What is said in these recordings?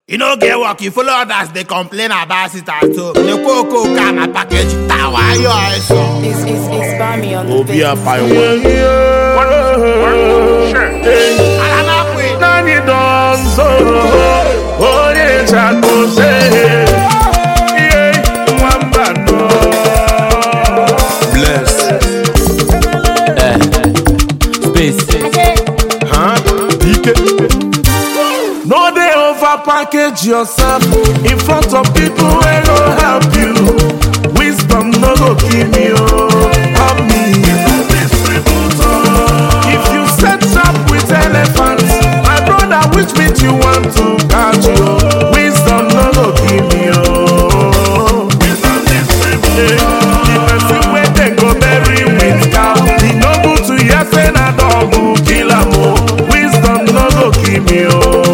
You know, get work, you follow others, they complain about it at home. The cocoa can a package, tower, you are so. It's Bami on the Be a fire. Bless. Space. Huh? No, they over-package yourself in front of people who go help you. Wisdom no go give me, help me. If you set up with elephants, my brother, which meat you want to catch you? Wisdom no go give me, the person where they go bury with cow, the noble to yes and a dog who kill am. Wisdom no go give me,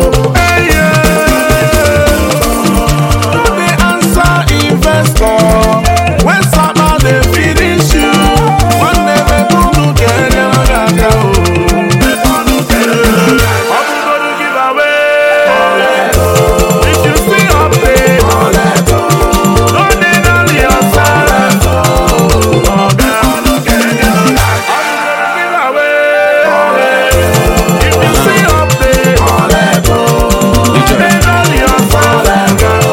when somehow they finish you, one never gonna get them. I'm gonna give away. If you see up there, don't need only yourself. I'm gonna give away. If you see up there, don't need only yourself.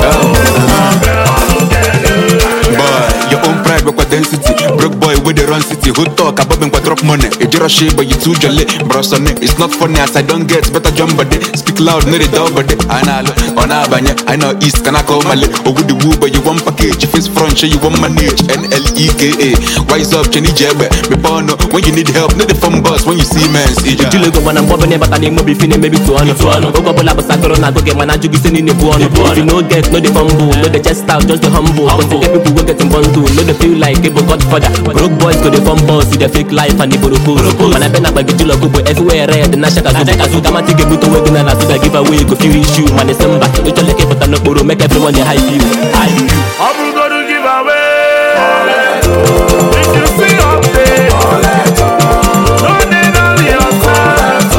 Density, broke boy with the run city. Who talk about me drop money? If you're a shit, but you too jolly. Bros on it, it's not funny as I don't get better jump body. Speak loud, no the dog body. I know, on Abanya, I know East, can I call my leg? Or with the woo, but you want package. If it's front, show you want manage. NLEKA, wise up, Jenny Jebbe. Me born when you need help, not the phone bus when you see man. See you Go when I'm bobbing, but I need more be feeling maybe to on. Go go lab sacorona, go get my you be sending the buon. If you know get, no the fumble, no the chest out, just the humble. But the people will get in bundle, no the feel like it, but Godfather. Broke boys go the fun boss, see the fake life and the purple. Man, I been up by the Jula go everywhere red, the Nashaka Zuka, come and take a boot away, and I see give away, go few issue, man, it's some back. You tell the but I'm not going to make everyone the hype you. I'm gonna give away. If you see up there, don't need only yourself.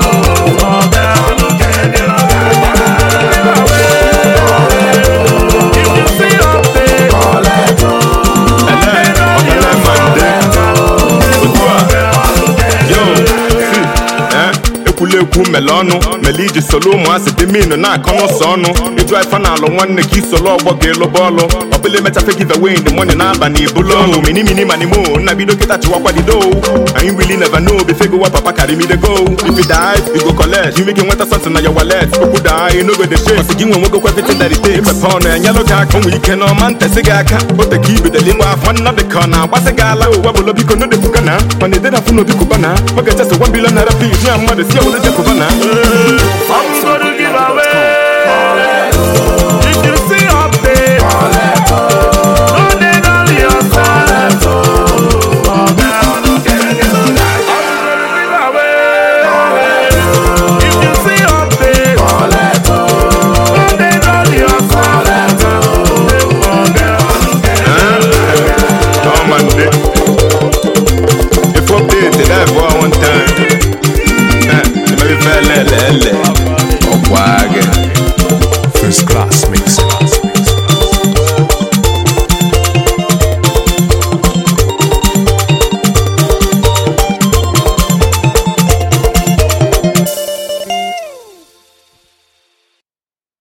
If you see up there, Kuleku melonu, meliji solo mwasi dimino na kono sonu. You drive fanalo one ki solo boge lo bolo. Obele meta fe give away the money na bani bulo. Mini mani mo, na bido kita chiwa kwa di do. I ain't really never know, before go up papa carry me the go. If you die, you go collect. You making water something na your wallet. People die, you know go the shit. Cause you won't go everything that it takes. If a pound and yellow car come weekend on man, tesiga ka. But the key with the limo of one of the corner. What's a gala, wabolo biko no de fukana. When they did have no biko bana. Okay, just a $1 billion piece, yeah, I'm gonna see all the Kubana. I'm gonna